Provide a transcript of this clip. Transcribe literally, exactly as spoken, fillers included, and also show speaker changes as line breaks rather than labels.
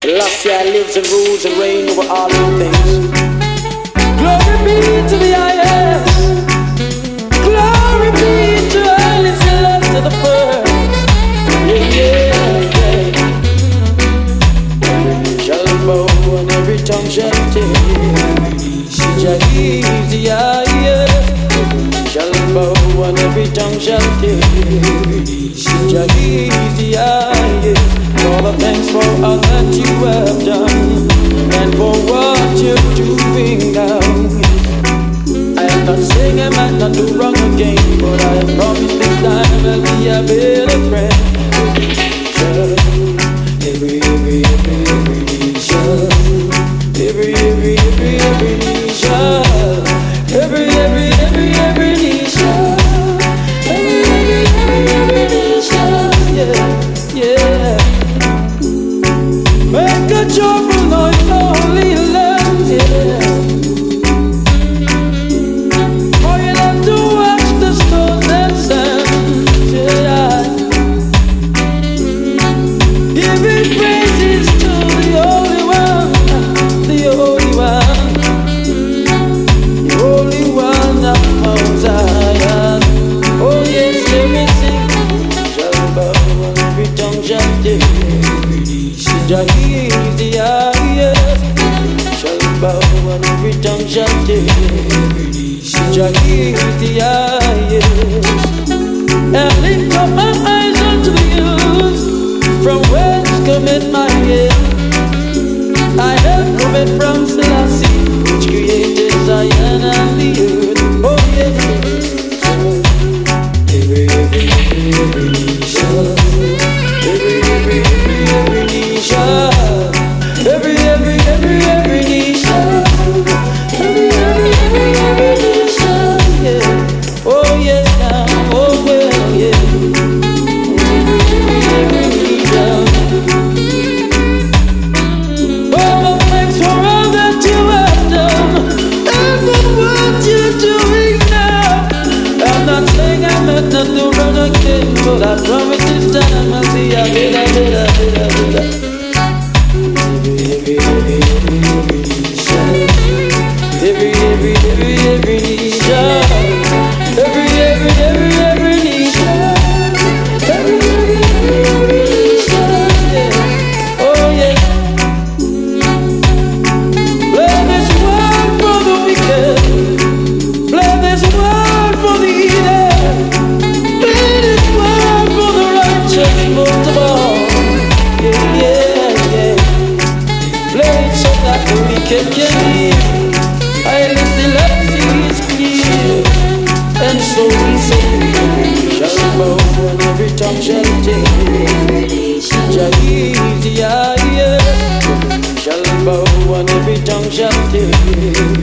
Selassie lives and rules and reigns over all things. Glory be to the highest. Glory be to Haile Selassie the first. Yeah, yeah, yeah. Shall bow and every tongue shall tell. Jah is the highest. Shall bow and every tongue shall tell. Jah is the highest. All the thanks for all that you have done and for what you're doing now. I am not saying I might not do wrong again, but I have promised this time I'll be a better friend. Every, every, every, every nation, every, every, every, every nation, every, every, every, every nation, every, every, every, every nation, yeah, yeah. Make a joyful noise, holy land, yeah. For you love to watch the stars and sand, yeah. Giving praises to the Holy One, the Holy One, the Holy One of Mount Zion. Oh yes, everything shall bow and every tongue shall tell. Jah is the highest. Shall bow and every tongue shall tell. Jah is the highest. And lift up my eyes unto the hills, from whence cometh my help. I help cometh from Selassie, which created Zion and the earth. Oh yes, every, every, every, every nation, every, every, every, every nation, every, every, every, every nation, every, every, every, every nation, yeah. Oh yes, now, oh well, yeah. Every, every nation. Oh, thanks for all that you have done and for what you're doing now. I'm not saying I meant not to run again, but I promise this time I'll see a better, better, better, better. Every, every, every, every nation, every, every, every, every nation, every, every, every, every nation, every, every, every, every nation, yeah. Oh yeah. Play this world for the wicked, play this world for the heathen, play this world for the righteous most of all. Yeah, yeah, yeah. Play it so that the wicked can live. I live the life is clear, and so we say, shall bow and every tongue shall tell. Jah is the highest. Shall bow and every tongue shall tell.